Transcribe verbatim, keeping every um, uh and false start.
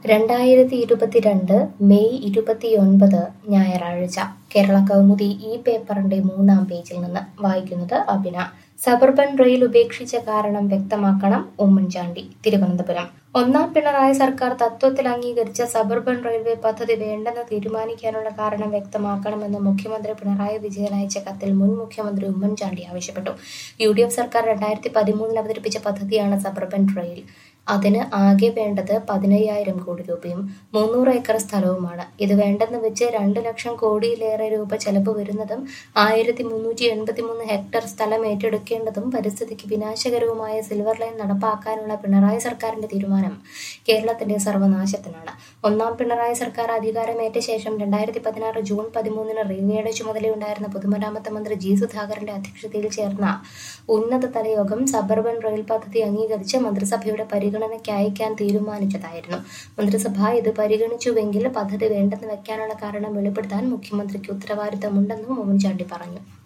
രണ്ടായിരത്തി ഇരുപത്തിരണ്ട് മെയ് ഇരുപത്തിയൊൻപത് ഞായറാഴ്ച കേരള കൗമുദി ഈ പേപ്പറിന്റെ മൂന്നാം പേജിൽ നിന്ന് വായിക്കുന്നത് അഭിന. സബർബൻ റെയിൽ ഉപേക്ഷിച്ച കാരണം വ്യക്തമാക്കണം ഉമ്മൻചാണ്ടി, തിരുവനന്തപുരം. ഒന്നാം പിണറായി സർക്കാർ തത്വത്തിൽ അംഗീകരിച്ച സബർബൻ റെയിൽവേ പദ്ധതി വേണ്ടെന്ന് തീരുമാനിക്കാനുള്ള കാരണം വ്യക്തമാക്കണമെന്ന് മുഖ്യമന്ത്രി പിണറായി വിജയൻ അയച്ച കത്തിൽ മുൻ മുഖ്യമന്ത്രി ഉമ്മൻചാണ്ടി ആവശ്യപ്പെട്ടു. യു ഡി എഫ് സർക്കാർ രണ്ടായിരത്തി പതിമൂന്നിൽ അവതരിപ്പിച്ച പദ്ധതിയാണ് സബർബൻ റെയിൽ. അതിന് ആകെ വേണ്ടത് പതിനയ്യായിരം കോടി രൂപയും മുന്നൂറ് ഏക്കർ സ്ഥലവുമാണ്. ഇത് വേണ്ടെന്ന് വെച്ച് രണ്ട് ലക്ഷം കോടിയിലേറെ രൂപ ചെലവ് വരുന്നതും ആയിരത്തി മുന്നൂറ്റി എൺപത്തി മൂന്ന് ഹെക്ടർ സ്ഥലം ഏറ്റെടുക്കേണ്ടതും പരിസ്ഥിതിക്ക് വിനാശകരവുമായ സിൽവർ ലൈൻ നടപ്പാക്കാനുള്ള പിണറായി സർക്കാരിന്റെ തീരുമാനം കേരളത്തിന്റെ സർവനാശത്തിനാണ്. ഒന്നാം പിണറായി സർക്കാർ അധികാരമേറ്റ ശേഷം രണ്ടായിരത്തി പതിനാറ് ജൂൺ പതിമൂന്നിന് റെയിൽവേയുടെ ചുമതലയുണ്ടായിരുന്ന പൊതുമരാമത്ത് മന്ത്രി ജി സുധാകരന്റെ അധ്യക്ഷതയിൽ ചേർന്ന ഉന്നതതല യോഗം സബർബൻ റെയിൽ പദ്ധതി അംഗീകരിച്ച് മന്ത്രിസഭയുടെ പരിഗണനയ്ക്ക് അയക്കാൻ തീരുമാനിച്ചതായിരുന്നു. മന്ത്രിസഭ ഇത് പരിഗണിച്ചുവെങ്കിൽ പദ്ധതി വേണ്ടെന്ന് വെക്കാനുള്ള കാരണം വെളിപ്പെടുത്താൻ മുഖ്യമന്ത്രിക്ക് ഉത്തരവാദിത്തമുണ്ടെന്നും ഉമ്മൻചാണ്ടി പറഞ്ഞു.